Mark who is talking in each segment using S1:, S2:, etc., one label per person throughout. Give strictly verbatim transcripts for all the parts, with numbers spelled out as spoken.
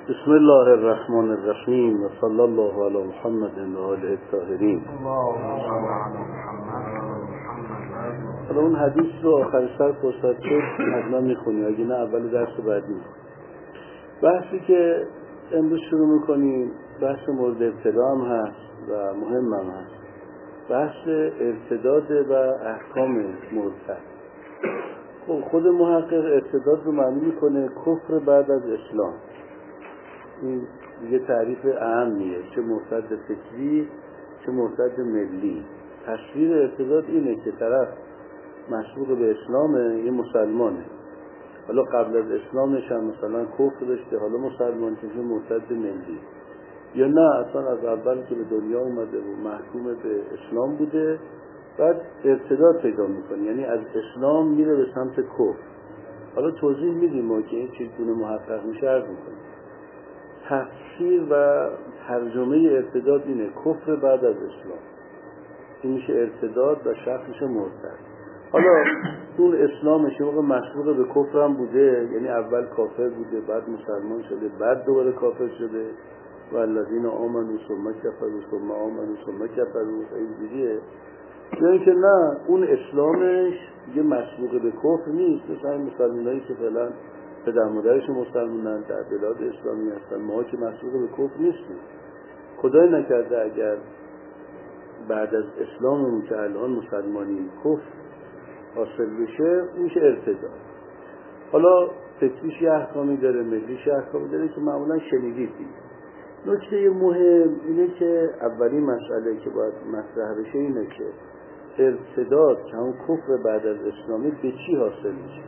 S1: بسم الله الرحمن الرحیم و صلی الله علی محمد و آله الطاهرین. حالا اون حدیث رو آخر سر فرصت شد حتما میخونیم، اگه نه اول درس بعدی. بحثی که امروز شروع میکنیم بحث مورد ابتدا هم هست و مهم هم هست، بحث ارتداد و احکام مرتد. خب خود محقق ارتداد رو معنی میکنه کفر بعد از اسلام. این دیگه تعریف اهمیه، چه مرتد فکری چه مرتد ملی. تصویر ارتداد اینه که طرف مسبوق به اسلامه، یه مسلمانه، حالا قبل از اسلامش هم مثلا کفر داشته، حالا مسلمان که مرتد ملی، یا نه اصلا از اول که به دنیا اومده و محکوم به اسلام بوده بعد ارتداد پیدا میکنه، یعنی از اسلام میره به سمت کفر. حالا توضیح میدیم ما که این چگونه محقق میشه عرض میکنیم. تفسیر و ترجمه ارتداد اینه کفر بعد از اسلام، این میشه ارتداد و شخص میشه مرتد. حالا اون اسلامش موقع مسبوق به کفر هم بوده، یعنی اول کافر بوده بعد مسلمان شده بعد دوباره کافر شده و الذین آمنوا ثم کفروا ثم آمنوا ثم کفروا، اینجوریه. یا اینکه نه اون اسلامش یه مسبوق به کفر نیست، مثلا این مسلمانایی که فعلا پدر مادرش مسلمانن در بلاد اسلامی هستن، ما که مسبوق به کفر نیستیم. خدای نکرده اگر بعد از اسلاممون که الان مسلمانی کفر حاصل بشه میشه ارتداد. حالا فکریش یه احکامی داره، ملیش احکامی داره که معمولا شنیدید. نکته مهم اینه که اولین مسئله که باید مطرح بشه اینه که ارتداد که همون کفر بعد از اسلامی به چی حاصل میشه؟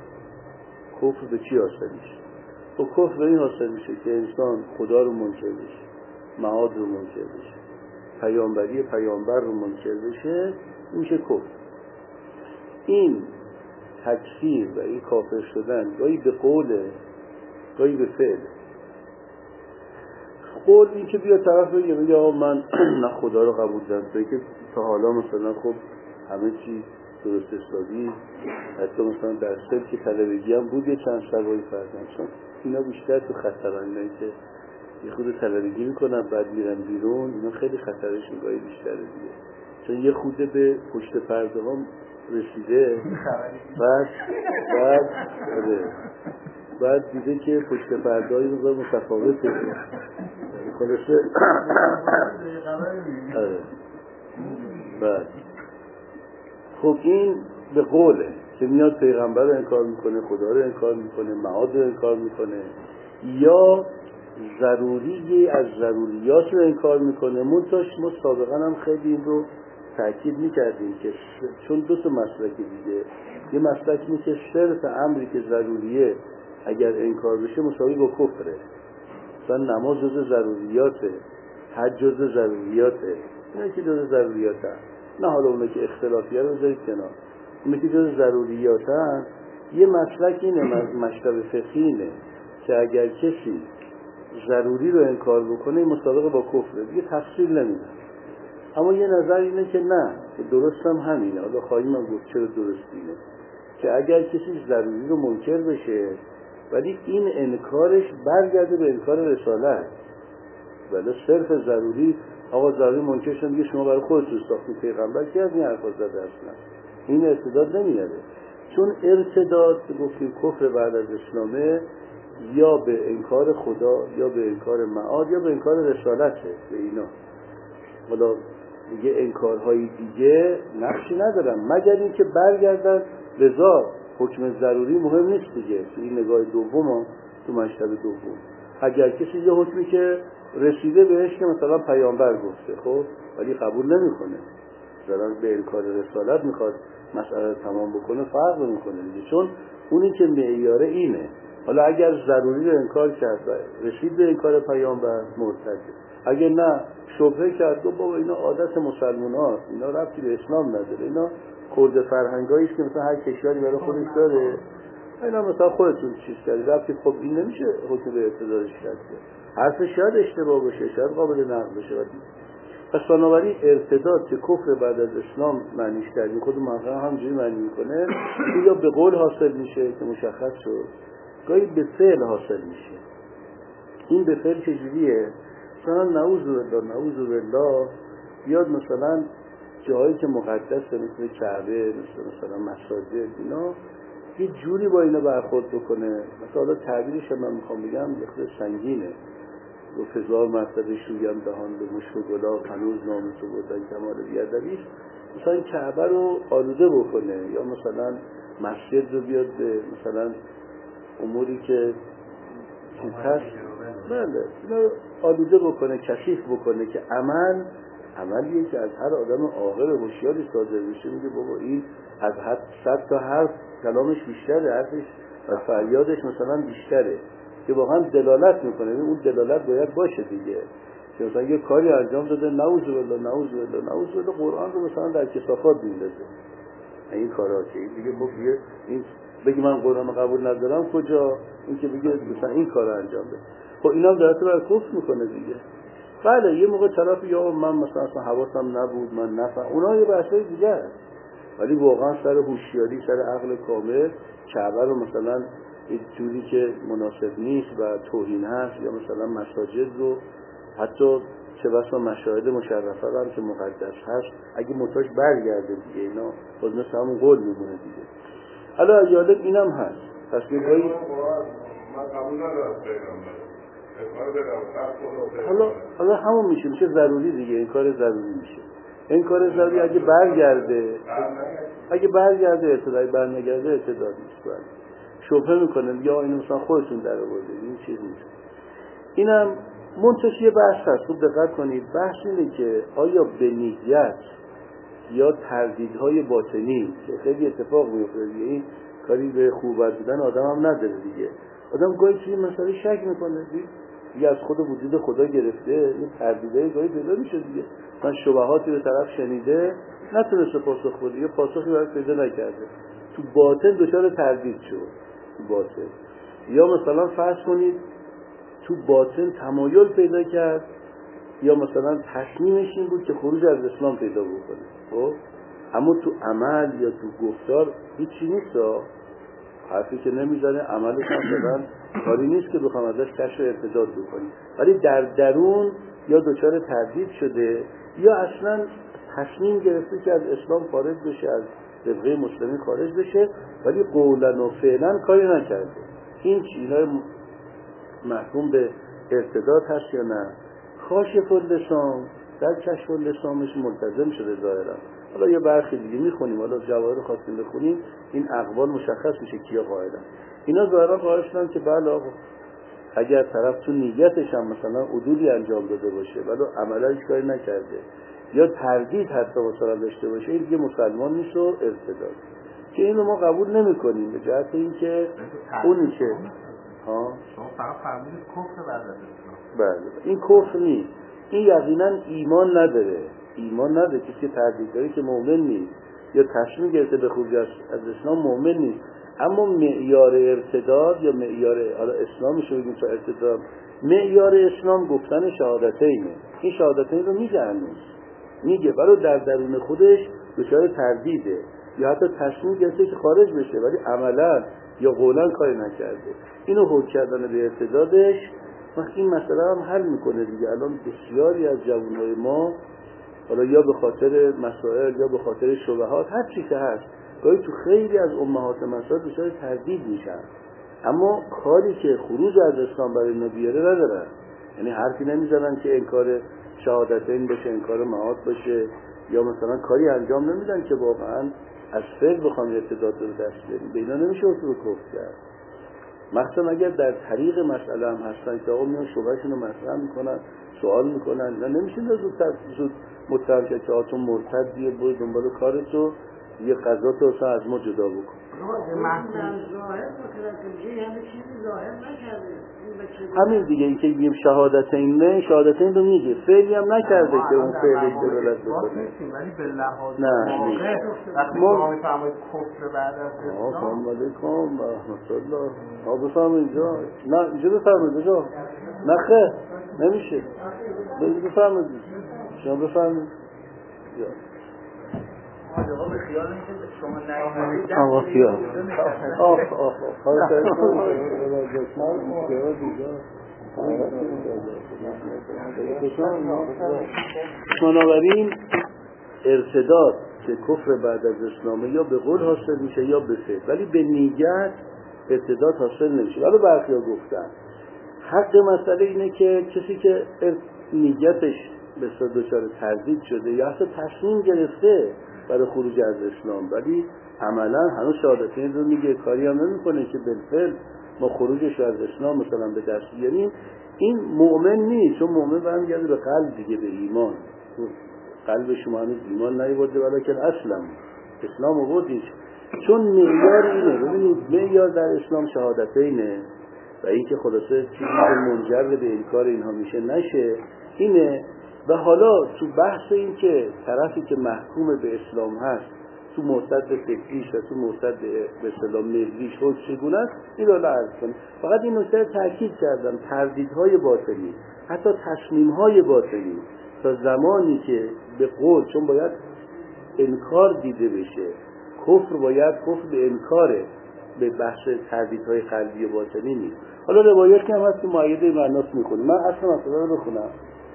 S1: کفر به چی حاصل میشه؟ و کفر به این حاصل میشه که انسان خدا رو منکر بشه، معاد رو منکر بشه، پیامبری پیامبر رو منکر بشه، میشه کفر. این تکفیر و این کافر شدن گاهی به قوله گاهی به فعل. قول این که بیا طرف بگه بگه آقا من نه خدا رو قبول دارم، توی که تا حالا مثلا خب همه چی درست حسابی، حتی مثلا در سل که طلبگی هم بود یه چند سوایی فردن، چون اینا بیشتر تو خطران، اینایی که یه خود طلبگی میکنن بعد میرن بیرون، اینا خیلی خطرش نگاهی بیشتره دیگه، چون یه خوده به پشت پرده هم رسیده بعد بعد آره بعد دیده که پشت پرده های مقدار متفاوته خلاصه آره بعد خب این به قوله که میاد پیغمبر رو انکار میکنه، خدا رو انکار میکنه، معاد رو انکار میکنه، یا ضروری از ضروریات رو انکار میکنه. منتاش ما سابقا هم خیلی این رو تأکید میکردیم که چون دو تا مسلک دیگه، یه مسلک اینه که صرف امری که ضروریه اگر انکار بشه مساوی با کفره. مثلا نماز جزء ضروریاته، حج جزء ضروریاته، اینا که جزء ضروریاته، نه حالا اونا که اختلافیه رو بذارید کنار، اونا که جزء ضروریاته. یه مسلک اینه، مشرب فقهی اینه که اگر کسی ضروری رو انکار بکنه مسابقه با کفره، دیگه تفصیل نمیده. اما یه نظر اینه که نه، که درست هم همینه. حالا خواهیم هم گفت چرا درست اینه، که اگر کسی ضروری رو منکر بشه ولی این انکارش برگرده به انکار رسالت، ولی صرف ضروری آقا ضروری منکر شدن دیگه شما برای خودتون ساختید، پیغمبر که از این حرفا زده اصلا این ارتداد نمیاره. چون ارتداد گفتیم کفر بعد از اسلامه، یا به انکار خدا یا به انکار معاد یا به انکار رسالته. به اینا حالا دیگه انکارهای دیگه نقشی ندارن مگر این که برگردن. لذا حکم ضروری مهم نیست دیگه تو این نگاه دوم، تو مشهد دوم. اگر کسی یه حکمی که رسیده بهش که مثلا پیامبر گفته خب ولی قبول نمیکنه، ضرر به انکار رسالت میخواد مسئله تمام بکنه، فرق نمیکنه دیگه، چون اونی که معیاره اینه. حالا اگر ضروری رو انکار کرد و رسید به انکار پیامبر مرتده، اگر نه شبهه کرد و بابا اینا عادت مسلمان هاست، اینا ربطی به اسلام نداره، اینا خورده فرهنگایی است که مثلا هر کشوری برای خودش داره، اینا مثلا خودتون چیز کردید ربطی، خب این نمیشه حکم به ارتدادش کرد. حرفش شاید اشتباه باشه، شاید قابل نقد باشه، ولی پس بنابراین ارتداد که کفر بعد از اسلام معنیش کردیم، خود محقق همجوری معنی میکنه، یا به قول حاصل میشه که مشخص شد، گاهی به فعل حاصل میشه. این به فعل چجوریه؟ مثلا نعوذ بالله نعوذ بالله بیاد مثلا جایی که مقدسه مثل کعبه، مثل مثلا مساجد اینا، یه جوری با اینا برخورد بکنه. مثلا حالا تعبیرش من میخوام بگم یه خود سنگینه، دو هزار مرتبه شویم دهان به مشک و گلاب هنوز نام تو بودن کمال بیادبیش. مثلا کعبه رو آلوده بکنه، یا مثلا مسجد رو بیاد به مثلا اموری که چیز هست بله اینا آلوده بکنه، کثیف بکنه، که عمل عملیه که از هر آدم عاقل هوشیاری صادر میشه. میگه بابا این از حد صد تا حرف کلامش بیشتره، حرفش و فریادش مثلا بیشتره، که واقعا دلالت میکنه. اون دلالت باید باشه دیگه، که مثلا یه کاری انجام داده نعوذ بالله نعوذ بالله نعوذ بالله، قرآن رو مثلا در کثافات میندازه این کارا، که این دیگه خب این بگی من قرآن قبول ندارم کجا، این که بگه مثلا این کارا انجام بده، خب اینا در بر کفر میکنه دیگه. بله یه موقع طرف یا من مثلا اصلا حواسم نبود من نفهم، اونا یه بحثای دیگه است، ولی واقعا سر هوشیاری سر عقل کامل کعبه رو مثلا یک جوری که مناسب نیست و توهین هست، یا مثلا مساجد رو حتی چه بسا مشاهد مشرفه هم که مقدس هست اگه متاش برگرده دیگه اینا باز مثل همون قول میمونه دیگه. حالا یادت اینم هست پس بگویی
S2: من قبول ندارم پیغمبر
S1: حالا حالا همون میشه میشه ضروری دیگه، این کار ضروری میشه. این کار ضروری اگه برگرده اگه برگرده اعتدایی، برنگرده اعتداد نیست. باید شبهه میکنه یا اینو مثلا خودتون در آورده، این چیز نیست. اینم منتشی بحث هست، خوب دقت کنید. بحث اینه که آیا به نیت یا تردیدهای باطنی که خیلی اتفاق میفته دیگه، این کاری به خوبت بودن آدم هم نداره دیگه. آدم گاهی چیزی مسئله شک میکنه دیگه، از خود وجود خدا گرفته این تردیدهای گاهی پیدا میشه دیگه. من شبهاتی به طرف شنیده نتونسته پاسخ بده، یا پاسخی برای پیدا نکرده، تو باطن دچار تردید شد تو باطن. یا مثلا فرض کنید تو باطن تمایل پیدا کرد، یا مثلا تصمیمش این بود که خروج از اسلام پیدا بکنه، خب اما تو عمل یا تو گفتار هیچی نیست، حرفی که نمیزنه، عملش هم مثلا کاری نیست که بخوام ازش کشف ارتداد بکنیم، ولی در درون یا دچار تردید شده یا اصلا تصمیم گرفته که از اسلام خارج بشه، از ربقه مسلمین خارج بشه، ولی قولا و فعلا کاری نکرده. این چیزهای محکوم به ارتداد هست یا نه؟ کاشف اللسان در کشف اللسانش ملتزم شده ظاهرا. حالا یه برخی دیگه میخونیم، حالا جواهر خواستیم بخونیم این اقوال مشخص میشه کیا قائلن. اینا ظاهرا قائل شدن که بله آقا اگر طرف تو نیتش هم مثلا عدولی انجام داده باشه ولی عملا هیچ کاری نکرده، یا تردید حتی مثلا داشته باشه، این دیگه مسلمان نیست و ارتداد، که اینو ما قبول نمی‌کنیم به جهت اینکه اونی که ها
S3: شما فقط فرمودید کفر بعد از اسلام.
S1: بله این کفر نیست، این یقینا ایمان نداره. ایمان نداره کسی که تردید داره که مؤمن نیست، یا تصمیم گرفته به خروج از اسلام مؤمن نیست. اما معیار ارتداد یا معیار حالا اسلامش رو بگیم تا ارتداد، معیار اسلام گفتن شهادتینه. این شهادتین رو میگه هنوز میگه برای در درون خودش دچار تردیده، یا حتی تصمیم گرفته که خارج بشه ولی عملا یا قولا کاری نکرده. اینو حکم کردن به ارتدادش وقت این مسئله هم حل میکنه دیگه. الان بسیاری از جوانای ما حالا یا به خاطر مسائل یا به خاطر شبهات هر چی که هست گاهی تو خیلی از امهات مسائل دچار تردید میشن، اما کاری که خروج از اسلام برای اینا بیاره ندارن. یعنی حرفی نمیزنن که انکار شهادتین باشه، انکار معاد باشه، یا مثلا کاری انجام نمیدن که واقعا از فعل بخوام ارتداد رو دست بریم. به اینا نمیشه اصول کفر کرد، مخصوصا اگر در طریق مسئله هم هستن که آقا میان شبهشون رو مطرح میکنن، سوال میکنن، نه نمیشه زود زود متهم که که آتون مرتدیه برو دنبال کارتو یه قضا تو اصلا از ما جدا بکن. همین دیگه این که بگیم شهادتین، نه شهادتین رو میگه فعلی هم نکرده که اون فعلی دلالت بکنه،
S3: ولی به لحاظ
S1: نه
S3: وقتی ما میفهمید کفر بعد از اسلام.
S1: سلام علیکم و رحمت الله. ها بفهم اینجا، نه اینجا بفهمید اینجا، نه خیر نمیشه بفهمید شما بفهمید
S4: آقا به خیال اینکه شما نگید
S1: آقا خیال آخ آخ آخ بنابراین ارتداد که کفر بعد از اسلام یا به قول حاصل میشه یا به فعل، ولی به نیت ارتداد حاصل نمیشه. ولی برخیا گفتن حق مسئله اینه که کسی که نیتش به صورت دچار تردید شده یا حتی تصمیم گرفته برای خروج از اسلام ولی عملا هنوز شهادتین رو میگه، کاری هم نمیکنه که بالفعل ما خروجش از اسلام مثلا به دست بیاریم، این مؤمن نیست. چون مؤمن برمیگرده به قلب دیگه، به ایمان. قلب شما هنوز ایمان نیاورده ولکن اسلم، اسلام آوردید. چون معیار اینه، ببینید معیار در اسلام شهادتینه و این که خلاصه چیزی که منجر به انکار اینها میشه نشه اینه. و حالا تو بحث این که طرفی که محکوم به اسلام هست تو مرتد فکریش و تو مرتد به اصطلاح ملیش حکم چگونه است این رو عرض کنم. فقط این نکته تاکید کردم، تردیدهای باطنی حتی تصمیمهای باطنی تا زمانی که به قول، چون باید انکار دیده بشه، کفر باید کفر به انکاره، به بحث تردیدهای قلبی و باطنی نیست. حالا روایتی هم هست که مؤیده معناس میکنه. من اصلا مثلا رو بخونم.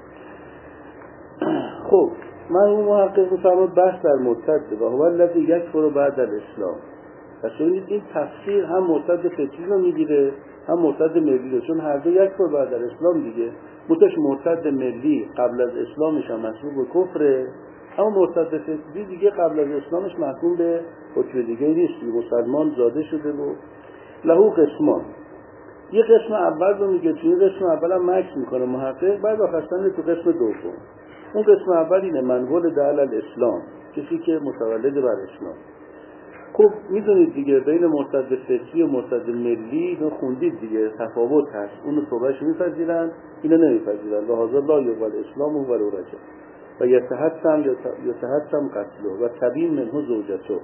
S1: خب من اون محقق میفرماد بحث در مرتد و هو الذی یکفر بعد الاسلام. پس ببینید این تفسیر هم مرتد فکری رو میگیره هم مرتد ملی رو، چون هر دو یکفر بعد الاسلام دیگه. متش مرتد ملی قبل از اسلامش هم محکوم به کفره، اما مرتد فکری دیگه قبل از اسلامش محکوم به حکم دیگه نیست، مسلمان زاده شده و لهو قسمان. یه قسم اول رو میگه، چون قسم اول هم مکس میکنه محقق، بعد آخرستان تو قسم دوم. اون قسم اول اینه من ولد علی الاسلام، کسی که متولد بر اسلام. خب میدونید دیگه بین مرتد فکری و مرتد ملی رو خوندید دیگه، تفاوت هست. اونو صحبتش میپذیرن، اینو نمیپذیرن. و حاضر لا یقبل اسلام و ولو رجع و یتحتم یتحتم قتله و تبین منه زوجته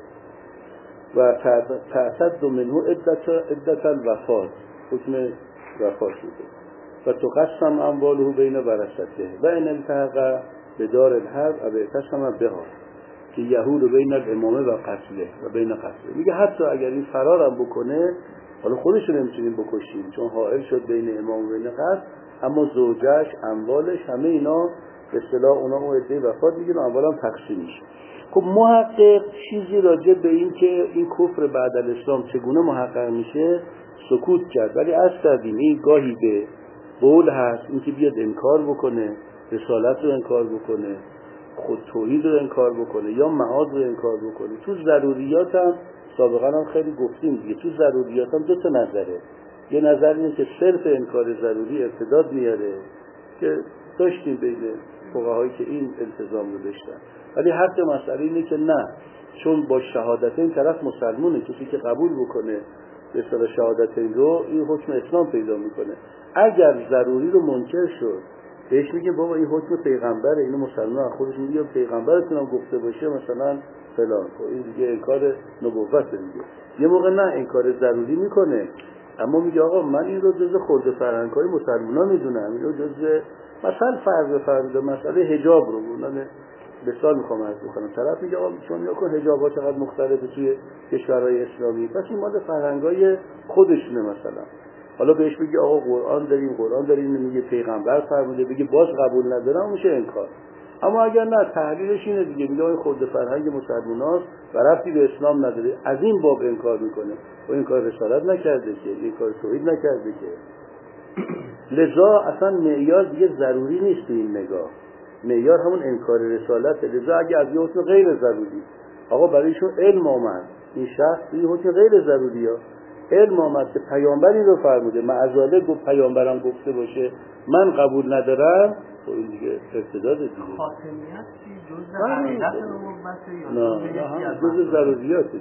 S1: و تعتد منه عدت عدت الوفات، حکم وفات شده و تقسم امواله بین ورثته و ان التحق به دار الحرب و اعتصم بها که یهود بین الامامه و قتله و بین قتله. میگه حتی اگر این فرارم بکنه، حالا خودش رو نمیتونیم بکشیم چون حائل شد بین امام و بین قتل، اما زوجش، اموالش، همه اینا به اصطلاح اونا اون عده وفات میگن و اموالم تقسیم میشه. خب محقق چیزی راجع به این که این کفر بعد الاسلام چگونه محقق میشه سکوت کرد، ولی از کردیم این گاهی به قول هست، این که بیاد انکار بکنه، رسالت رو انکار بکنه، خود توحید رو انکار بکنه یا معاد رو انکار بکنه. تو ضروریات هم سابقا هم خیلی گفتیم دیگه، تو ضروریات هم دو تا نظره. یه نظر اینه که صرف انکار ضروری ارتداد میاره که داشتیم بین فقهایی که این التزام رو داشتن، ولی حق مسئله اینه که نه، چون با شهادتین طرف مسلمونه، کسی که قبول بکنه به اصطلاح شهادتین رو این حکم اسلام پیدا میکنه. اگر ضروری رو منکر شد بهش میگه بابا این حکم پیغمبره، اینو مسلمان خودش میگه پیغمبرتون هم گفته باشه مثلا فلان، این دیگه انکار نبوت میگه. یه موقع نه انکار ضروری میکنه اما میگه آقا من این رو جزء خرد فرهنگ‌های مسلمان‌ها میدونم، این رو جزء مثلا فرض فرض مسئله حجاب رو من مثال میخوام عرض بکنم. طرف میگه آقا چون یا کن حجاب‌ها چقدر مختلفه توی کشورهای اسلامی، پس این مال فرهنگ‌های خودشونه مثلا. حالا بهش بگی آقا قرآن داریم، قرآن داریم میگه پیغمبر فرموده، بگی باز قبول ندارم، میشه انکار. اما اگر نه تحلیلش اینه دیگه، میگه این خود فرهنگ مسلماناست و ربطی به اسلام نداره، از این باب انکار میکنه و این کار رسالت نکرده که، این کار توحید نکرده که. لذا اصلا معیار دیگه ضروری نیست تو این نگاه، معیار همون انکار رسالته. لذا اگه از یه حکم غیر ضروری آقا برایشون علم آمد، این شخص این حکم غیر ضروری ها علم آمد که پیامبری رو فرموده، معذاله گفت پیامبرم گفته باشه من قبول ندارم، تو این دیگه ارتداد دیگه.
S3: خاتمیت چی؟ جزء حقیقت نبوته یا
S1: نه جزء ضروریاته.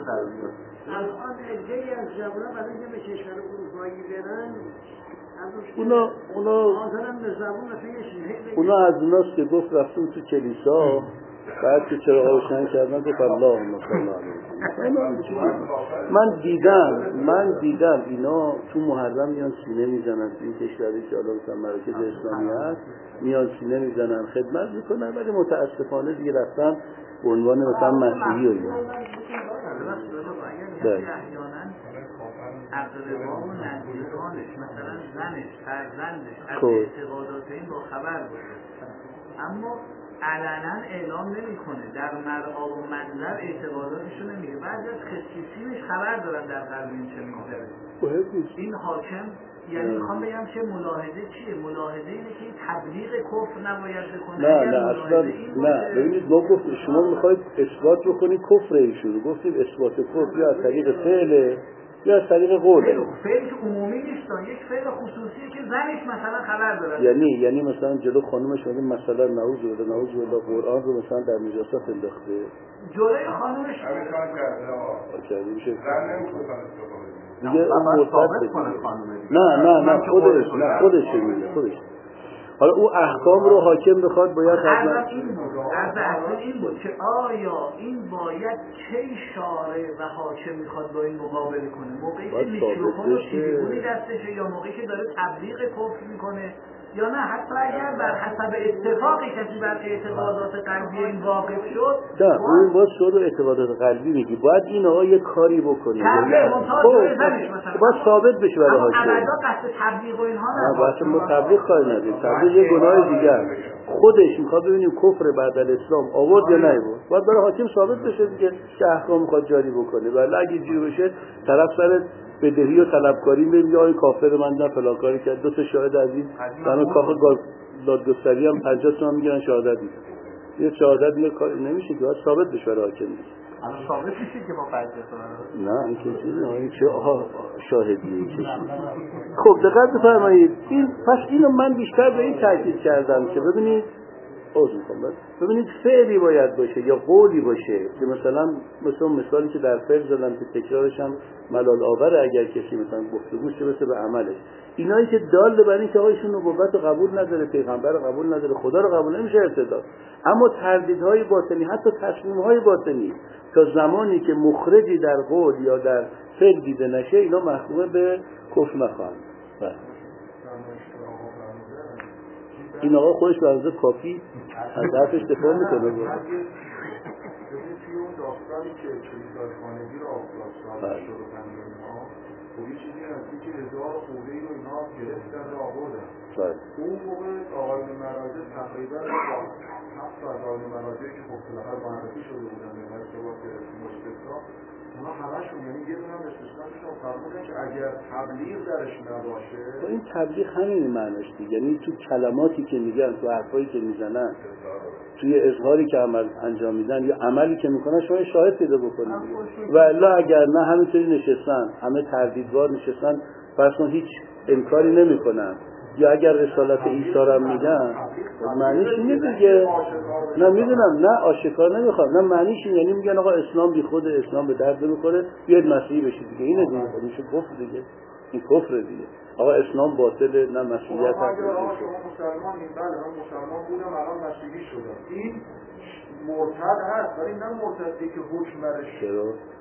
S4: الان ادعای از جوانان برای اینکه به کشور اروپایی برن
S1: اونا اونا
S4: حاضرن به زبون مثلا
S1: اونا از اوناست که گفت رفتم تو کلیسا بعد که چراغ روشن کردن گفت اللهم صل علی. من دیدم من دیدم اینا تو محرم میان سینه میزنن، تو این کشوری که الان مثلا مراکز اسلامی هست میان سینه میزنن، خدمت میکنن، ولی متاسفانه دیگه رفتن به عنوان مثلا مسیحی و اینا.
S4: احیانا عقب
S3: اقربا و نزدیکانش مثلا زنش، فرزندش از اعتقادات این با خبر باشه، اما علنا اعلام نمیکنه، در مرعا و منظر اعتقاداتشو نمیگه. بعضی از خصیصینش خبر دارن در قلب این چه میگذره. این حاکم یعنی میخوام بگم که ملاحظه چیه؟ ملاحظه اینه که تبلیغ کفر نباید بکنه.
S1: نه نه اصلا نه. ببینید ما گفتیم شما میخواید اثبات بکنید کفر ایشون، گفتیم اثبات کفر یا از طریق فعل یا از طریق قول.
S3: فعل که عمومی نیست، یک فعل خصوصیه که زنش مثلا خبر داره.
S1: یعنی یعنی مثلا جلو خانومش میگه مثلا نعوذ بالله نعوذ بالله قرآن رو مثلا در نجاست انداخته.
S3: جلوی خانومش
S2: امکان کرده آقا.
S1: کرده میشه.
S2: زن نمیتونه استفاده
S1: دیگه اون ثابت کنه نه نه نه خودش نه خودش میگه خودش. حالا او احکام رو حاکم بخواد باید
S3: حتما این بود از اصل این بود که آیا این باید چه شارع و حاکم میخواد با این مقابله کنه، موقعی که میکروفون و تلفنی دستشه یا موقعی که داره تبلیغ کفر میکنه، یا نه حتی اگر بر حسب اتفاقی کسی بر اعتقادات قلبی این واقف شد.
S1: نه اون باید شروع اعتقادات قلبی میگی باید این آقا یه کاری بکنه باید ثابت بشه برای حاکم.
S3: اما ابدا قصد تبلیغ و اینها
S1: نه باید ما تبلیغ کاری نداریم، تبلیغ یه گناه دیگر خودش میخواد ببینیم کفر بعد از اسلام آورد یا نیورد، باید برای حاکم ثابت بشه دیگه که احکام میخواد جاری بکنه. ولی اگه جوری بشه طرف سر بدهی و طلبکاری میگه آقای کافر من نه فلان کاری کرد، دو تا شاهد عزیز در کافر دادگستری هم پنجاه تومن میگیرن شهادت میدن. یه شهادت میگه نمیشه که باید ثابت بشه برای حاکم.
S3: الان ثابت میشه که با پنجاه تومن
S1: نه این که چیزی نه این چه آها شاهدی چه چیزی. خب دقت بفرمایید این پس اینو من بیشتر به این تاکید کردم که ببینید عذر میخوام ببینید فعلی باید باشه یا قولی باشه که مثلا مثلا مثالی که در فعل زدم که تکرارش هم ملال آوره اگر کسی مثلا گفتگوش برسه به عملش، اینایی که دال بر این که آقایشون نبوت رو قبول نداره، پیغمبر رو قبول نداره، خدا رو قبول نمیشه ارتداد، اما تردیدهای باطنی حتی تصمیم‌های باطنی تا زمانی که مخرجی در قول یا در فعل دیده نشه اینا محکوم به کفر نخواهند. این آقا خودش به عرض کافی از حرفش دفاع میکنه.
S2: توی اون داستانی که چلیزار خانگی رو آفلاستان شد و پنجانها و یه چیزی هستی که هزار خوده ای رو اینا گرفتن رو آوردن. اون موقع آقایون مراجع تقریبا هفت از آقایون مراجعی که خب بالاخره معرفی شده بودن به ارتباط مستثنا اونا همشون یعنی یه دونم استثناشون فرمودن که اگر تبلیغ درش نباشه.
S1: این تبلیغ همین معناش دیگه، یعنی تو کلماتی که میگن، تو حرفایی که میزنن، توی اظهاری که عمل انجام میدن یا عملی که میکنن شما شاهد پیدا بکنید. و الا اگر نه همینطوری نشستن همه تردیدوار نشستن فرضاً هیچ انکاری نمیکنن یا اگر رسالت عیسی را میگن معنیش اینه دیگه. نه میدونم نه آشکار نمیخوام نه معنیش اینه، یعنی میگن آقا اسلام بی خود اسلام به درد نمیخوره بیاید مسیحی بشید دیگه، اینه دیگه میشه کفر دیگه، این کفر دیگه. آقا اسلام باطله نه مسیحیت هست.
S2: آقا شما مسلمان این بله من مسلمان بودم الان مسیحی شدم این مرتد هست ولی نه مرتدی که حکم برش
S1: چرا؟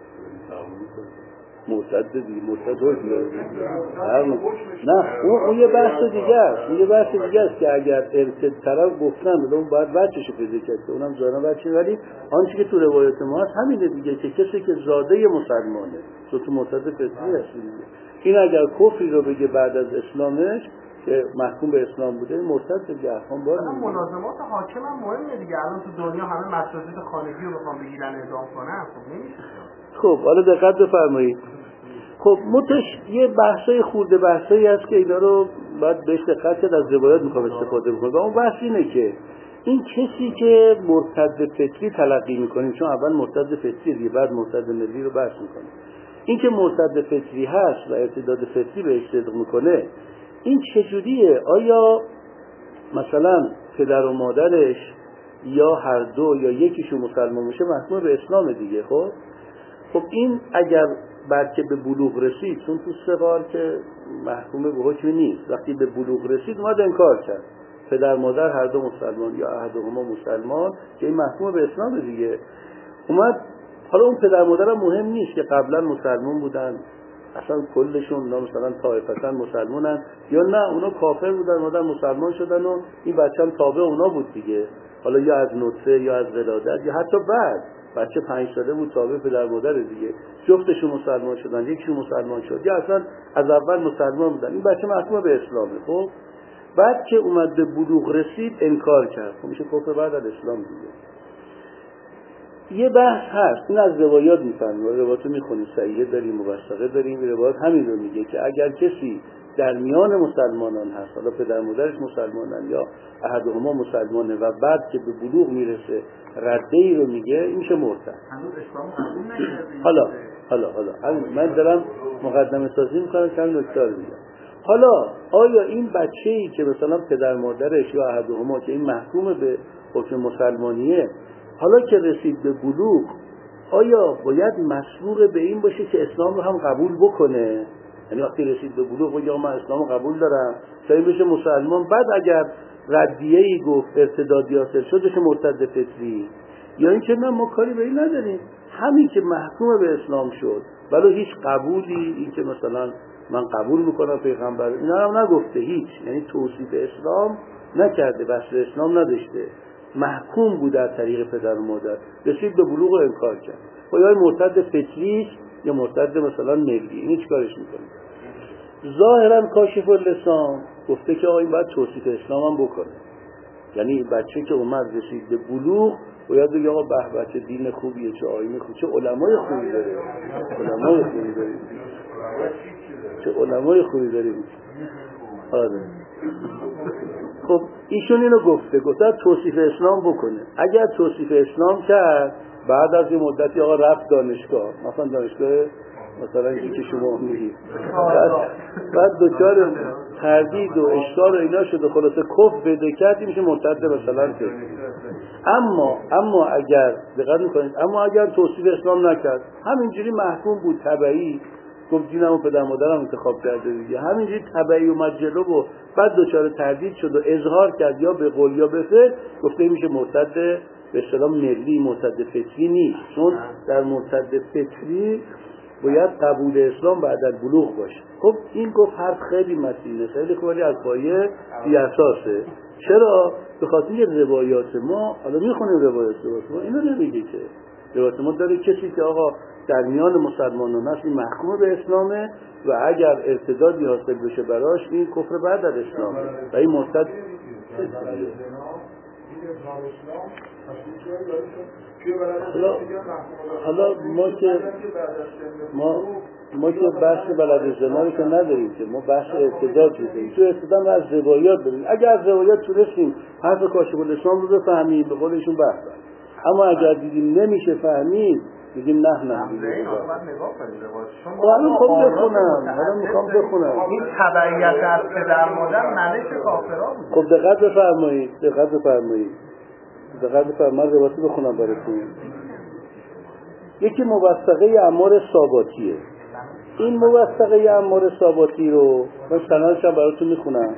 S1: مرتد دیگه مرتد حکم داره. نه اون اون یه بحث دیگه است، اون یه بحث دیگه است که اگر ارتد طرف گفتن اون باید بچه‌شو پیدا کرد، اونم زانا بچه، ولی آنچه که تو روایت ما هست همینه دیگه که کسی که زاده مسلمانه تو تو مرتد فطری هست دیگه. این اگر کفری رو بگه بعد از اسلامش که محکوم به اسلام بوده مرتد دیگه احکام بار
S3: نمیده. ملازمات حاکم هم مهمه دیگه، الان تو دنیا همه مساجد خانگی رو بخوام بگیرن اعدام کنن خب نمیشه.
S1: خب حالا دقت بفرمایید. خب متش یه بحثای خورده بحثایی هست که اینا رو باید بهش دقت کرد، از روایات میخوام استفاده بکنم. و اون بحث اینه که این کسی که مرتد فطری تلقی میکنیم، چون اول مرتد فطری دیگه بعد مرتد ملی رو بحث میکنیم، این که مرتد فطری هست و ارتداد فطری بهش صدق میکنه این چجوریه؟ آیا مثلا پدر و مادرش یا هر دو یا یکیشون مسلمان میشه محکوم به اسلام دیگه. خب خب این اگر بعد که به بلوغ رسید، چون تو صغار که محکوم به حکم نیست، وقتی به بلوغ رسید اومد انکار کرد، پدر مادر هر دو مسلمان یا احدهما مسلمان که این محکوم به اسلام دیگه، اومد حالا اون پدر مادر هم مهم نیست که قبلا مسلمان بودن اصلا کلشون اونا مثلا طایفتا مسلمانن یا نه اونا کافر بودن اومدن مسلمان شدن و این بچه هم تابع اونا بود دیگه، حالا یا از نطفه یا از ولادت یا حتی بعد بچه پنج ساله بود تابع پدر مادر دیگه، جفتشون مسلمان شدن، یکیشون مسلمان شد یا اصلا از اول مسلمان بودن، این بچه محکوم به اسلامه. خب بعد که اومد به بلوغ رسید انکار کرد، خب میشه کفر بعد از اسلام دیگه. یه بحث هست، این از روایات میفهمیم، روایاتو میخونیم، صحیحه داریم، موثقه داریم، روایات همین رو میگه که اگر کسی در میان مسلمانان هست، حالا پدر مادرش مسلمانن یا احدهما مسلمانه و بعد که به بلوغ میرسه رده ای رو میگه، این میشه مرتد. حالا حالا حالا همین من دارم مقدمه سازی میکنم که همین نکته رو میگم. حالا آیا این بچه‌ای که مثلا پدر مادرش یا احدهما که این محکوم به حکم مسلمانیه، حالا که رسید به بلوغ، آیا باید مسبوق به این باشه که اسلام رو هم قبول بکنه؟ یعنی وقتی رسید به بلوغ بگه من اسلام رو قبول دارم تا این بشه مسلمان، بعد اگر ردیه‌ای گفت ارتدادی حاصل شد بشه مرتد فطری، یا این که نه ما کاری به این نداریم، همین که محکوم به اسلام شد ولی هیچ قبولی، این که مثلا من قبول میکنم پیغمبر، اینا هم نگفته هیچ، یعنی توصیف اسلام نکرده، بس اسلام نداشته، محکوم بود در طریق پدر و مادر، رسید به بلوغ و انکار کرد، خب یا مرتد فطری یا مرتد مثلا ملی، این چی کارش میکنه؟ ظاهرا کاشف اللسان گفته که آقا این باید توصیف اسلام هم بکنه، یعنی بچه که اومد رسید به بلوغ باید بگه آقا به بچه دین خوبیه، چه آیین خوبی، چه علمای خوبی داره، علمای خوبی داره، چه علمای خوبی داره. آره خب ایشون اینو گفته، گفته توصیف اسلام بکنه. اگر توصیف اسلام کرد بعد از این مدتی آقا رفت دانشگاه، مثلا دانشگاه مثلا اینی که شما میگید، بعد, بعد دوچار تردید و اشکال و اینا شده، خلاصه کفر بده کردی میشه مرتد مثلا شد. اما اما اگر دقت میکنید، اما اگر توصیف اسلام نکرد، همینجوری محکوم بود تبعی، گفت دینمو پدر مادرم انتخاب کرده دیگه، همینجوری تبعی و مجلو و بعد دوچار تردید شد و اظهار کرد یا به قول یا به فعل، گفته میشه مرتد به اصطلاح ملی، مرتد فطری نیست، چون در مرتد فطری باید قبول اسلام بعد از بلوغ باشه. خب این گفت حرف خیلی متینه، خیلی خوبی، از پایه بی اساسه. چرا؟ به خاطر روایات ما، حالا میخونیم روایات ما، اینو نمیگه که روایات ما داره کسی که آقا در میان مسلمانان هست این محکوم به اسلامه و اگر ارتدادی حاصل بشه براش این کفر بعد از اسلامه و این مرتد. حالا حالا ما که ما ما که بحث بلد زنا رو که نداریم، که ما بحث ارتداد داریم، تو ارتداد از روایات داریم. اگر از روایات تونستیم حرف کاشف الاسلام رو بفهمیم به قولشون بحث، اما اگر دیدیم نمیشه فهمید میگیم نه نه دیگه. حالا میخوام بخونم حالا میخوام بخونم
S3: این تبعیت از پدر مادر معنی چه کافرا بود.
S1: خب دقت بفرمایید دقت بفرمایید دقت بفرمایید روایت بخونم براتون. یکی موثقه عمار ساباتیه. این موثقه عمار ساباتی رو من سندش هم براتون میخونم.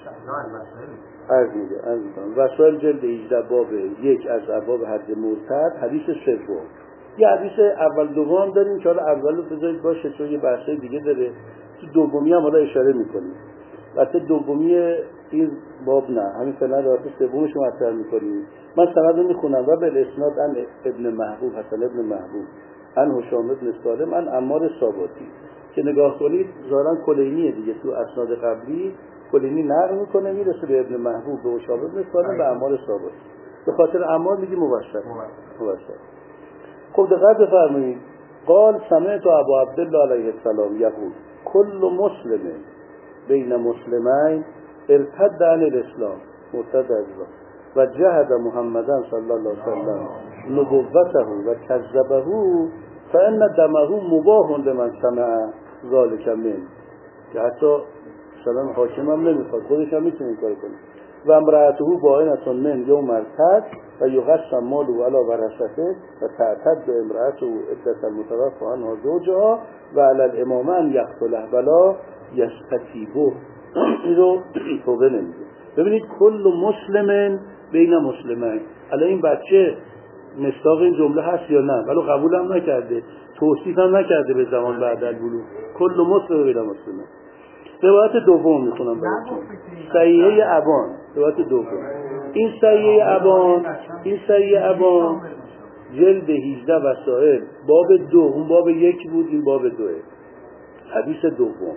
S1: عرض میگه عرض میکنم وسائل جلد هجده باب یک از ابواب حد مرتد حدیث سوم. یه حدیث اول دوم داریم که حالا اولو بذارید باشه چون یه بحثای دیگه داره، تو دومی هم حالا اشاره میکنیم. البته دومی این باب نه، همین فعلا روایت سومش رو مطرح میکنیم. من سند رو میخونم و به اسناد ان ابن محبوب حسن ابن محبوب ان هشام ابن سالم ان عمار ساباتی، که نگاه کنید ظاهرا کلینیه دیگه، تو اسناد قبلی کلینی نقل میکنه میرسه به ابن محبوب به هشام ابن سالم به عمار ساباتی، به خاطر عمار میگی مبشر مبشر. خب دقت بفرمایید. قال سمعت ابو عبدالله علیه السلام یقول کل مسلم بین مسلمین ارتد عن الاسلام مرتد از اسلام و جهد محمدن صلی الله علیه وسلم نبوته و کذبه فان دمه مباح لمن سمع ذلك من، که حتی مثلا حاکم هم نمیخواد، خودش هم میتونه این کار کنه. و امرأته باینه من یوم ارتد و یقسم ماله علی ورثته و تعتد به امرأته عدت المتوفی عنها زوجها و علی الامام ان یقتله ولا یستتیبه. این رو توبه نمیده. ببینید کل مسلمن بین مسلمین، الان این بچه مصداق این جمله هست یا نه؟ ولی قبول هم نکرده، توصیف هم نکرده به زمان بعد از بلوغ. کل مسلم بین مسلمین. روایت دوم میخونم براتون، صحیحه ابان، روایت دوم. این صحیحه ابان این صحیحه ابان جلد هجده وسائل باب دو، اون باب یک بود این باب دوه، حدیث دوم.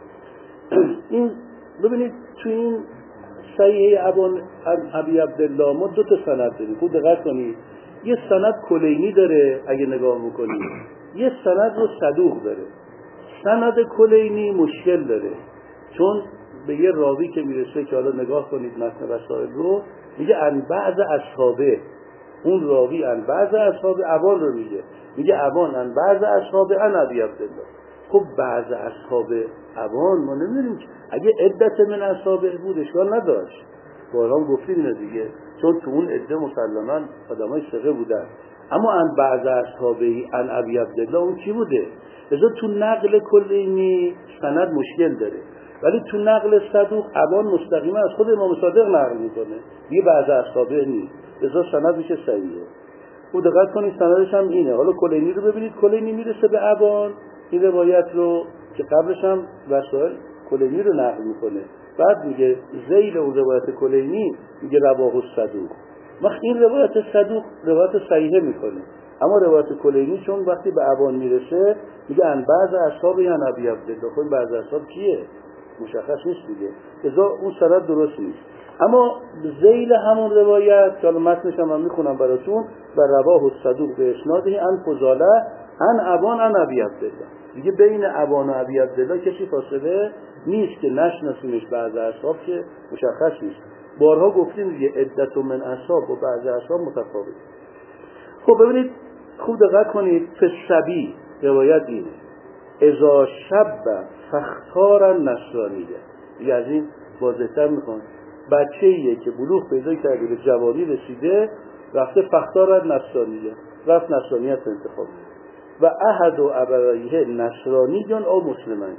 S1: این ببینید تو این صحیح ابان ابی عبدالله ما دو تا سند داریم، خود دقت کنید. یه سند کلینی داره اگه نگاه میکنید، یه سند رو صدوق داره. سند کلینی مشکل داره چون به یه راوی که میرسه که حالا نگاه کنید متن وسائل رو، میگه ان بعض اصحابه، اون راوی ان بعض اصحاب ابان رو میگه، میگه ابان ان بعض اصحاب ان ابی عبدالله. خب بعض اصحاب ابان ما نمیدونیم که اگه عدت من اصحابه بود اشکال نداشت، باران گفتیم اینو دیگه، چون تو اون عده مسلمان آدمای ثقه بودن. اما ان بعض اصحابه ان ابی عبدالله اون کی بوده؟ لذا تو نقل کلینی سند مشکل داره، ولی تو نقل صدوق ابان مستقیما از خود امام صادق نقل میکنه، دیگه بعض اصحابه نیست، لذا سند میشه صحیحه. خود دقت کنید سندش هم اینه. حالا کلینی رو ببینید، کلینی میرسه به ابان این روایت رو که قبلش هم وسائل کلینی رو نقل میکنه، بعد میگه ذیل اون روایت کلینی میگه رواه الصدوق. وقت این روایت صدوق روایت صحیحه میکنه، اما روایت کلینی چون وقتی به ابان میرسه میگه ان بعض اصحاب یا نبی عبدالله. خب بعض اصحاب کیه؟ مشخص نیست دیگه، لذا اون سند درست نیست. اما ذیل همون روایت که حالا متنش هم, هم میخونم براتون، و رواه الصدوق به اسناده ان فضاله ان ابان ان ابی عبدالله. دیگه بین ابان و ابی عبدالله کسی فاصله نیست که نشناسیمش، بعض اصحاب که مشخص نیست. بارها گفتیم دیگه عدت من اصحاب و بعض اصحاب متفاوت. خب ببینید خوب دقت کنید، فسبی روایت اینه اذا شب فختار نصرانیه، دیگه از این واضح‌تر میخوام. بچه ایه که بلوغ پیدا کرده به جوانی رسیده رفته فختار نصرانیه، رفت نصرانیت انتخاب و احد و ابویه نصرانیون او مسلمان،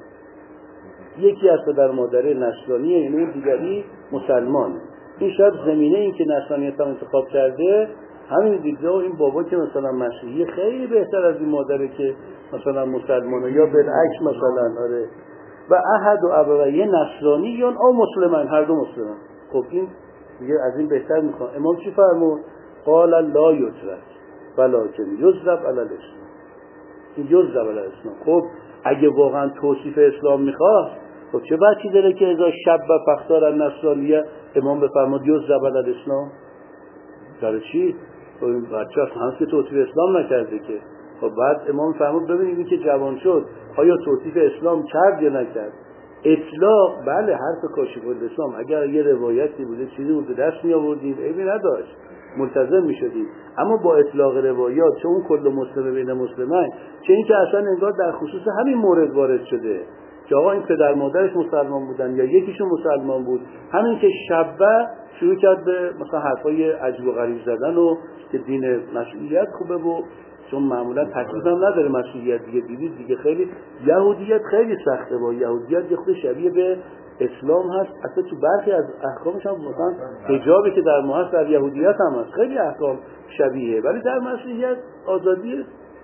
S1: یکی از پدر مادره نصرانیه یعنی اون دیگری مسلمانه. این شاید زمینه این که نصرانیت هم انتخاب کرده همین دیده و این بابا که مثلا مسیحی خیلی بهتر از این مادره که مثلا مسلمانه، یا بالعکس مثلا. آره و احد و ابویه نصرانیون او مسلمان، هر دو مسلمان. خب این دیگه از این بهتر میخوام. امام چی فرمود؟ قال لا یترک ولکن یضرب علی الاسلام، این یضرب علی الاسلام. خب اگه واقعا توصیف اسلام میخواد، خب چه بچی داره که اذا شب فختار النصرانیه امام بفرمود یضرب علی الاسلام؟ داره چی؟ خب این بچه اصلا هنوز که توصیف اسلام نکرده که. خب بعد امام فرمود ببینید این که جوان شد آیا توصیف اسلام کرد یا نکرد؟ اطلاق بله، حرف کاشف الاسلام اگر یه روایتی بوده چیزی بوده دست می آوردیم عیبی نداشت، ملتزم می شدیم. اما با اطلاق روایات چه اون کل مسلم بین مسلمان، چه این که اصلا انگار در خصوص همین مورد وارد شده که آقا این پدر مادرش مسلمان بودن یا یکیشون مسلمان بود، همین که شبه شروع کرد به مثلا حرفای عجیب و غریب زدن و که دین مسیحیت خوبه و چون معمولا تکلیف هم نداره مسیحیت دیگه، دیدید دیگه خیلی یهودیت خیلی سخته، با یهودیت یه خود شبیه به اسلام هست، اصلا تو برخی از احکامش هم مثلا حجابی که در ما هست در یهودیت هم هست، خیلی احکام شبیه، ولی در مسیحیت آزادی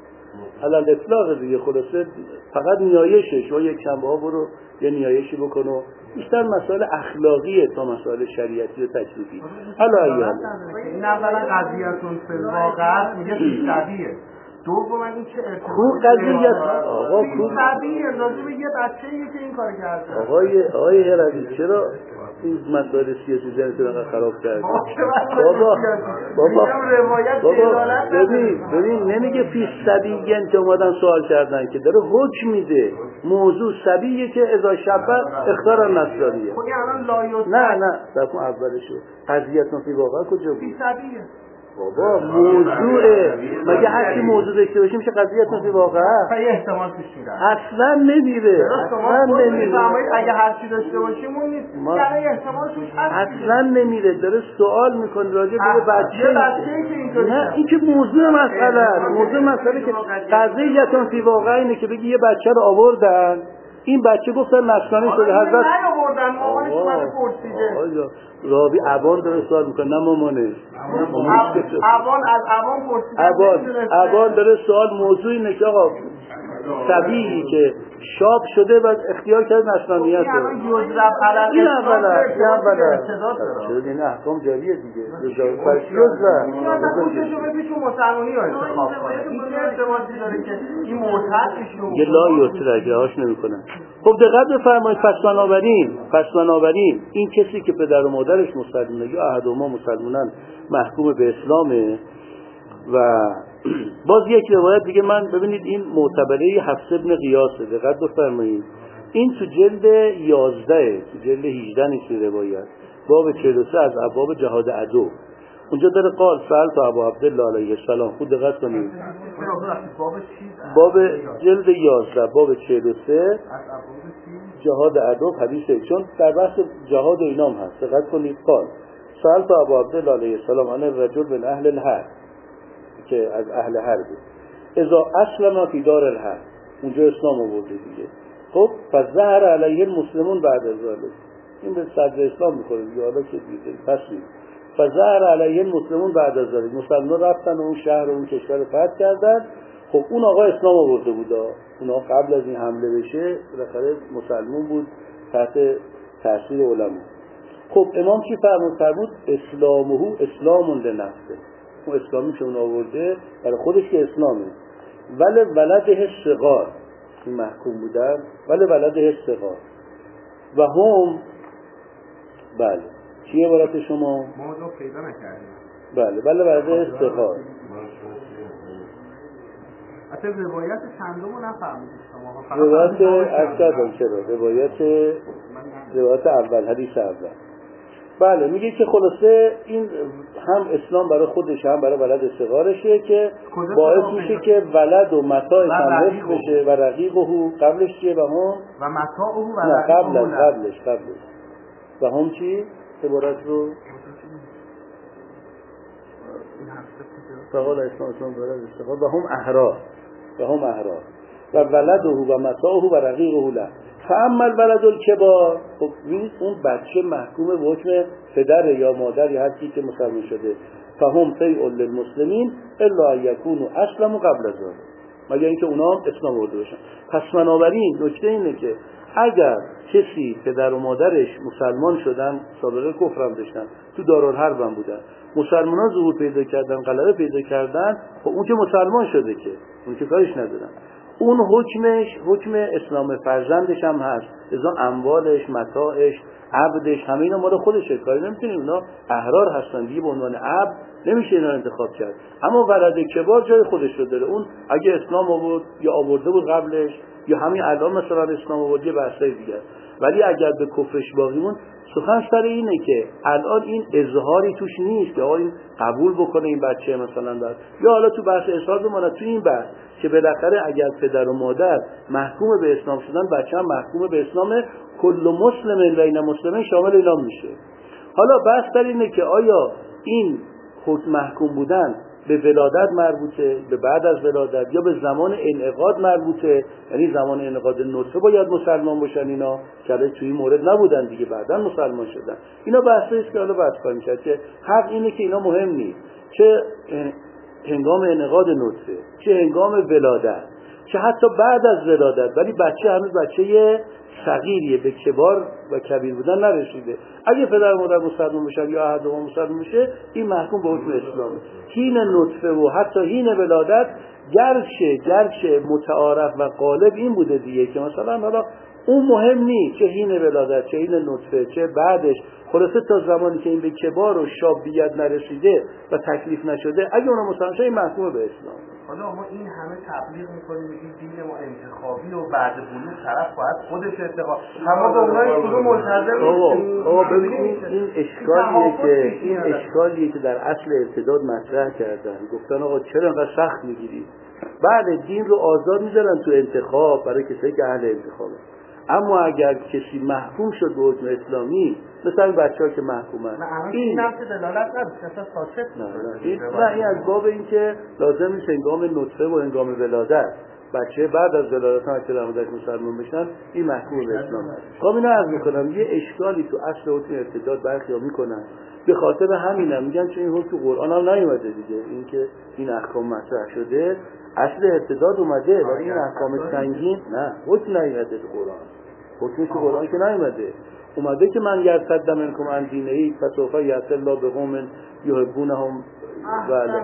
S1: علل اطلاق دیگه. خلاصه فقط نیایشه، شما یک شنبه ها برو یه نیایشی بکن و بیشتر مسائل اخلاقیه تا مسائل شریعتی و تکلیفی. حالا ایام
S3: این اولا قضیهتون فی الواقع میگه بی‌طبیعه، دوم این چه ارتباطی
S1: خوب قضیه آقا خوب
S3: طبیعیه راجع به یه بچه‌ای که این کارو کرده.
S1: آقای آقای هرازی چرا این مسائل سیاسی ذهنتون رو خراب کرد؟ بابا بابا بابا ببین ببین نمیگه فی سبیین که اومدن سوال کردن، که داره حکم میده موضوع سبیه که اذا شبه اختار نصرانیه.
S3: خب الان لایوت
S1: نه نه دفعه اولشو قضیهتون فی واقع کجا بود؟
S3: فی سبیه
S1: بابا موضوعه، مگه هر چی موضوع داشته باشیم میشه قضیهتون فی واقع؟
S3: خیلی احتمال پیش میاد
S1: اصلا نمیره، اصلا نمیره.
S3: اگه هر چی داشته باشیم اون نیست، یعنی احتمال توش هست،
S1: اصلا نمیره. داره سوال میکنه راجع به یه بچه. نه این که موضوع مسئله، موضوع مسئله که قضیهتون فی واقع اینه که بگی یه بچه رو آوردن، این بچه گفتن نصرانی شده، حضرت
S3: نیاوردن مامانش اومده پرسیده.
S1: راوی ابان داره سوال میکنه نه مامانش.
S3: ابان از ابان پرسیده.
S1: ابان ابان داره سوال موضوع اینه که آقا سبیلی که شاب شده و اختیار کرد نصرانیت رو. این اولا این اولا چرا این احکام جاریه دیگه یزرب فرشی یزرب
S3: مسلمانی رو انتخاب کنه. این چه ارتباطی داره که این معتقدشون
S1: یه لا یوتر اگرهاش نمی کنن. خب دقت بفرمایید. پس بنابراین پس بنابراین این کسی که پدر و مادرش مسلمانه یا احدهما مسلمانن محکوم به اسلامه. و باز یک روایت دیگه من ببینید این معتبره حفص ابن قیاسه. دقت بفرمایید این تو جلد یازده تو جلد هجده نیست روایت باب چهل و سه از ابواب جهاد عدو اونجا داره قال سأل تا ابو عبدالله علیه السلام. خود دقت کنید باب جلد یازده باب چهل و سه جهاد عدو حدیثه چون در بحث جهاد اینام هست. دقت کنید قال سأل تا ابو عبدالله علیه السلام عن الرجل من اهل الحرب که از اهل حرب اذا اسلم فی دار الحرب اونجا اسلام آورده دیگه. خب فظهر علیه المسلمون بعد از ذلك این به صدر اسلام میخوره دیگه. حالا که دیگه پس فظهر علیه المسلمون بعد از ذلك مسلمان رفتن و اون شهر و اون کشور رو فتح کردن. خب اون آقا اسلام آورده بود اونا قبل از این حمله بشه بالاخره مسلمان بود تحت تاثیر علما. خب امام چی فرمود؟ فرمود اسلامه اسلام لنفسه. اون اسلامی که اون آورده برای خودش که اسلامه. ولی ولده صغار این محکوم بودن ولی ولده صغار و هم بله چی عبارت شما؟
S3: موضوع پیدا نکردیم.
S1: بله بله ولده صغار.
S3: اصلا روایت چندمو نفهمیدید شما؟
S1: روایت اکدام چرا؟ روایت روایت اول حدیث اول. بله میگه که خلاصه این هم اسلام برای خودش هم برای ولد صغارشه که باعث میشه که ولد و متاعش هم حفظ بشه و رقیقه قبلش چیه و هم
S3: و متاعه و
S1: رقیقه قبلش قبلش قبلش و هم چی؟ عبارت رو فقال اسلام اسلام ولد صغار و هم احرار و هم احرار و ولده و متاعه و رقیقه له. فاما الولد الکبار خب اون بچه محکوم به حکم پدر یا مادر یا هر کی که مسلمان شده فهم فیء للمسلمین الا ان یکونوا اسلموا قبل ذلك مگر اینکه اونا هم اسلام آورده باشن. پس بنابراین نکته اینه که اگر کسی پدر و مادرش مسلمان شدن سابقه کفرم داشتن تو دارالحرب هم بودن مسلمانان ظهور پیدا کردن غلبه پیدا کردن خب اون که مسلمان شده که اون که کارش ندارن اون حکمش حکم اسلام فرزندش هم هست. ازا اموالش متاعش عبدش همه اینا مال خودشه کاری نمیتونیم. اونا احرار هستن دیگه به عنوان عبد نمیشه اینا انتخاب کرد. اما ولد کبار جای خودش رو داره. اون اگه اسلام آورد یا آورده بود قبلش یا همین الان مثلا اسلام آورد یه بحثای دیگه. ولی اگر به کفرش باقی مون سخن سر اینه که الان این اظهاری توش نیست که آقا این قبول بکنه این بچه مثلا دار یا حالا تو بحث اظهار بمونه تو این بحث که بالاخره اگر پدر و مادر محکوم به اسلام شدن بچه هم محکوم به اسلام کل مسلم بین مسلمین شامل اینا میشه. حالا بحث در اینه که آیا این خود محکوم بودن به ولادت مربوطه به بعد از ولادت یا به زمان انعقاد مربوطه یعنی زمان انعقاد نطفه باید مسلمان باشن اینا که الان توی این مورد نبودن دیگه بعداً مسلمان شدن. اینا بحثی است که حالا بحث کنیم که حق اینه که اینا مهم نیست چه هنگام انعقاد نطفه چه هنگام ولادت چه حتی بعد از ولادت ولی بچه هنوز بچه صغیریه به کبار و کبیر بودن نرسیده. اگه پدر و مادر مسلمان بشن یا احدهما مسلمان بشه این محکوم به حکم اسلامه. حین نطفه و حتی حین ولادت گرچه گرچه متعارف و غالب این بوده دیگه که مثلا حالا اون مهم نیست چه حین ولادت چه حین نطفه چه بعدش خلاصه تا زمانی که این به کبار و شابیت نرسیده و تکلیف نشده اگه اونا مسلمان شدن محکوم به اسلام.
S3: حالا ما این همه تبلیغ میکنیم میگیم دین ما انتخابی و بعد بلوغ طرف باید خودش انتخاب اما به اونایی کدوم ملتزم نیستیم.
S1: آقا ببینید این اشکالیه که این اشکالیه که در اصل ارتداد مطرح کردن گفتن آقا چرا انقدر سخت میگیری؟ بله دین رو آزاد میذارن تو انتخاب برای کسایی که اهل انتخابه اما اگر کسی محکوم شد به حکم اسلامی مثلا بچه‌ها که محکومن
S3: این نفس دلالت نداره اصلا ساکت
S1: نه این از باب این که لازم نیست هنگام نطفه و هنگام ولادت بچه بعد از ولادت هم که رمضان مسلمان بشن این محکوم به اسلام هست. خب اینو عرض میکنم یه اشکالی تو اصل حکم ارتداد برخی ها میکنن به خاطر همینم میگن چون این حکم تو قرآن هم نیومده دیگه، این که این احکام مطرح شده اصل ارتداد اومده، ولی این احکام سنگین نه، حکم نیومده تو قرآن، حکمش تو قرآن که نیومده. اومده که من یرتد منکم عن دینه فسوف یأتی الله بقوم یحبونهم بله.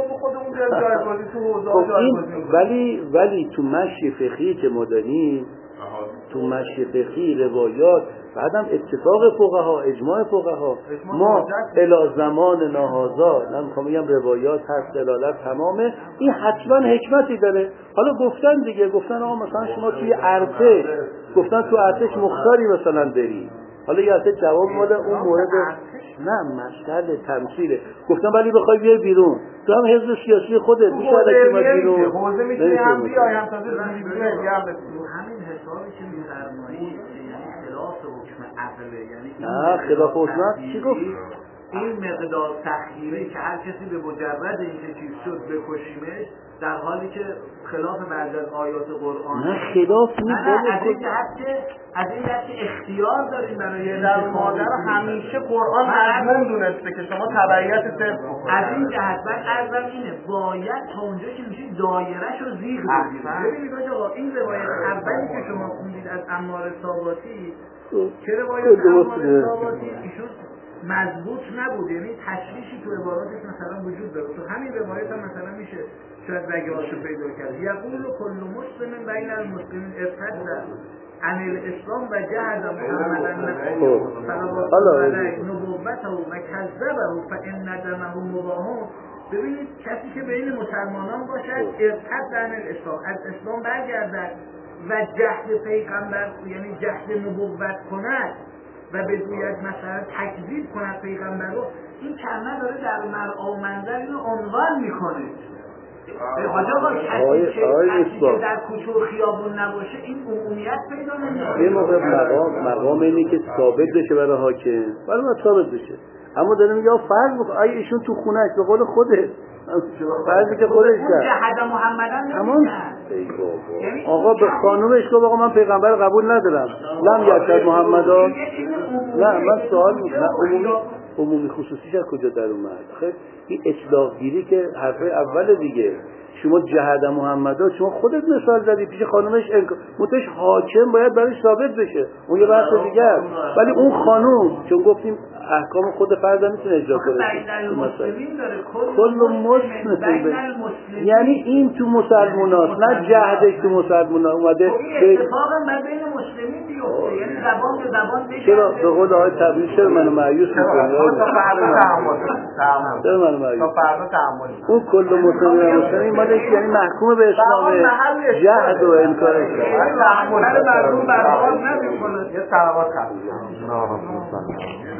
S1: ولی ولی تو مشی فقهی که ما داریم، تو مشی فقهی روایات بعدم اتفاق فقها، اجماع فقها، ما الی زمان ناهازا نمیخوام بگم روایات هست دلالت تمامه، این حتما حکمتی داره. حالا گفتن دیگه، گفتن آقا مثلا شما توی ارتش، گفتن تو ارتش مختاری مثلا داری، حالا یه ارتش جواب مال اون مورد نه مسئله تمثیله، گفتن ولی بخوای بیای بیرون تو هم حزب سیاسی خودت میشه الکی ما بیرون
S2: حوزه میتونی هم بیای هم تازه بیرون بیای هم
S3: همین حسابی که می‌فرمایید یعنی خلاف حکم عقله، یعنی
S1: نه خلاف حکم چی گفت؟
S3: این مقدار تخییری که هر کسی به مجرد اینکه چیز شد بکشیمش، در حالی که خلاف بعضی از آیات قرآن
S1: نه خلاف نیست.
S3: نه از این جهت که از این جهت که اختیار داریم برای
S2: در مادر همیشه قرآن مضمون دونسته که شما تبعیت صرف بکنید.
S3: از این جهت بعد عرضم اینه باید تا اونجا که میشه دایره‌ش رو زیغ بگیرید. ببینید آقا این روایت اولی که شما خوندید از عمار ساواتی که روایت عمار ساواتی ایشون مضبوط نبود، یعنی تشریحی تو عباراتش مثلا وجود داره. تو همین روایت هم مثلا میشه شاید رگه‌هاشو پیدا کرد. یقول کل مسلم بین المسلمین ارتد عن الاسلام و جهد محمدا صلوات علیه نبوته و کذبه فان دمه مباح. ببینید کسی که بین مسلمانان باشد ارتد عن الاسلام، از اسلام برگردد و جهد پیغمبر یعنی جهد نبوت کند و بگوید مثلا تکذیب کند پیغمبر رو، این کلمه داره در مرعا و منظر اینو عنوان میکنه. به حاجا با کسی که در کوچه و خیابون نباشه این عمومیت پیدا نمیکنه.
S1: یه موقع مقام مقام اینه که ثابت بشه برای حاکم، ولی باید ثابت بشه، اما داره میگه فرض بکن آیا ایشون تو خونهش به قول خوده فرضی که خودش کرد
S3: جهد محمدن
S1: نمیگن آقا به خانومش گفت آقا من پیغمبر قبول ندارم لم یرتد محمدان. نه من سوال میکنم عمومی عمومی خصوصیش از کجا در اومد؟ خب این اطلاق گیری که حرف اول دیگه، شما جهد محمدا شما خودت مثال زدی پیش خانومش متش حاکم باید برای ثابت بشه، اون یه بحث دیگه است. ولی اون خانوم چون گفتیم احکام خود فرد میتونه اجرا کنه کل مسلم، یعنی این تو مسلمانات نه جهدش تو مسلمانات اومده
S3: اتفاقا بین مسلمین بیفته، یعنی زبان به زبان بشه.
S1: چرا به قول آقای تبریز چرا منو مایوس میکنه؟
S2: تا فردا تعامل تعامل
S1: چرا منو مایوس؟
S2: تا فردا تعامل
S1: اون کل مسلمین مسلمین مال یعنی محکوم به اسلام جهد و انکارش
S2: تعامل مردم برخورد نمیکنه. یه سلامات خواهد